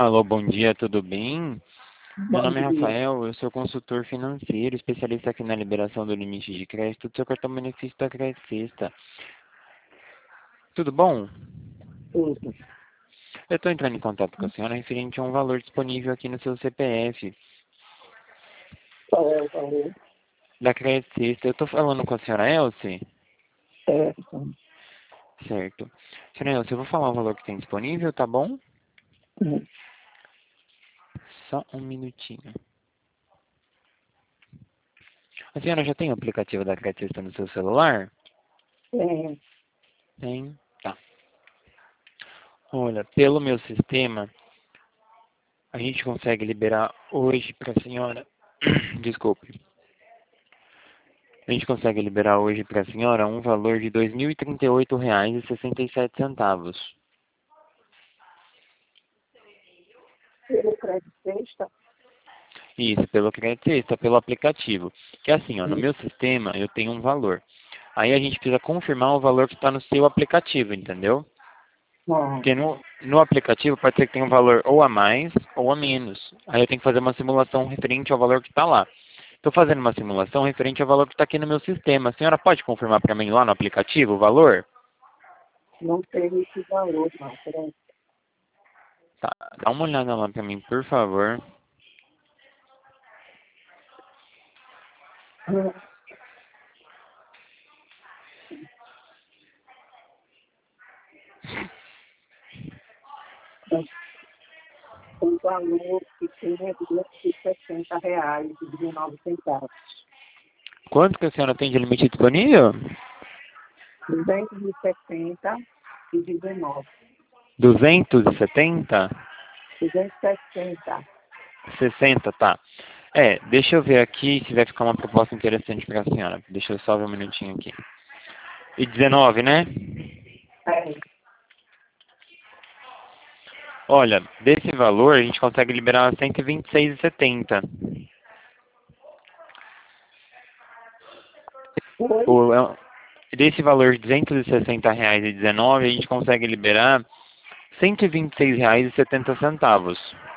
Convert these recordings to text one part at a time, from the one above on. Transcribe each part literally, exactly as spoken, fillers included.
Alô, bom dia, tudo bem? Meu Bom nome é dia. Rafael, eu sou consultor financeiro, especialista aqui na liberação do limite de crédito do seu cartão benefício da Crédito Sexta. Tudo bom? Tudo. Eu estou entrando em contato com a senhora referente a um valor disponível aqui no seu C P F Qual é o valor? da Crédito Sexta. Eu estou falando com a senhora Elsie? Certo. Certo. Senhora Elcie, eu vou falar o valor que tem disponível, tá bom? Hum, Só um minutinho. A senhora já tem o aplicativo da Crédito Sexta no seu celular? É, Tem. Tá. Olha, pelo meu sistema, a gente consegue liberar hoje para a senhora. Desculpe. A gente consegue liberar hoje para a senhora um valor de dois mil e trinta e oito reais e sessenta e sete centavos. pelo crédito sexta? Isso, pelo crédito extra, pelo aplicativo. Que é assim, ó, no Hum, meu sistema eu tenho um valor. Aí a gente precisa confirmar o valor que está no seu aplicativo, entendeu? Bom, Porque no, no aplicativo pode ser que tenha um valor ou a mais ou a menos. Aí eu tenho que fazer uma simulação referente ao valor que está lá. Estou fazendo uma simulação referente ao valor que está aqui no meu sistema. A senhora pode confirmar para mim lá no aplicativo o valor? não tem esse valor, não. Peraí. Tá, dá uma olhada lá para mim, por favor. Hum, O valor que tem é duzentos e sessenta reais e dezenove centavos. Quanto que a senhora tem de limite disponível? duzentos e sessenta e dezenove. duzentos e setenta? duzentos e sessenta. sessenta, tá. É, deixa eu ver aqui se vai ficar uma proposta interessante para a senhora. Deixa eu só ver um minutinho aqui. E dezenove, né? É, Olha, desse valor a gente consegue liberar cento e vinte e seis e setenta. foi? O, é- desse valor de duzentos e sessenta reais e dezenove, a gente consegue liberar cento e vinte e seis reais e setenta centavos.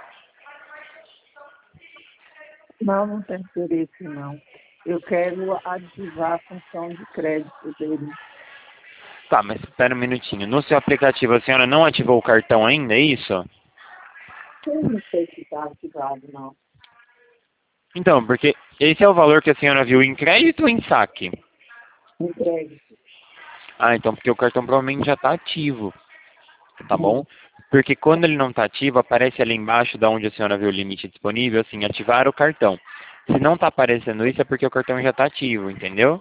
Não, não tem interesse, não. Eu quero ativar a função de crédito dele. Tá, mas espera um minutinho. No seu aplicativo a senhora não ativou o cartão ainda, é isso? Eu não sei se está ativado, não. Então, porque esse é o valor que a senhora viu em crédito ou em saque? Em crédito. Ah, então porque o cartão provavelmente já está ativo, tá bom? Hum. Porque quando ele não está ativo, aparece ali embaixo da onde a senhora viu o limite disponível, assim, ativar o cartão. Se não está aparecendo isso, é porque o cartão já está ativo, entendeu?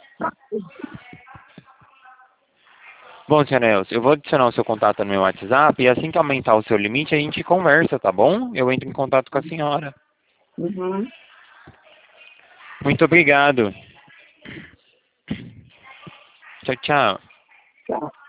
Bom, senhora Elcio, eu vou adicionar o seu contato no meu WhatsApp e assim que aumentar o seu limite, a gente conversa, tá bom? Eu entro em contato com a senhora. Uhum. Muito obrigado. Tchau, tchau. Tá.